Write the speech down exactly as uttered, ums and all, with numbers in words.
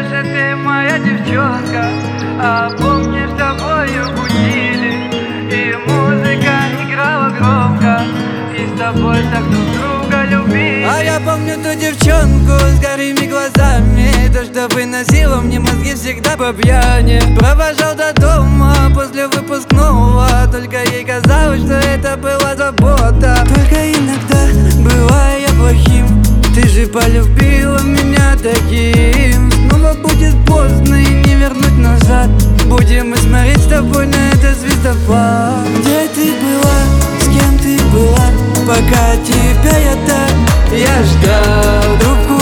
же ты моя девчонка, а помнишь, с тобою будили, и музыка играла громко, и с тобой так друг друга любили. А я помню ту девчонку с карими глазами, то, что выносила мне мозги всегда по пьяни. Провожал до дома после выпускного, только ей казалось, что это была забота. Только иногда бывая я плохим, ты же полюбила меня таким. Снова будет поздно и не вернуть назад. Будем мы смотреть с тобой на этот звездопад. Где ты была, с кем ты была, пока тебя я так, я ждал трубку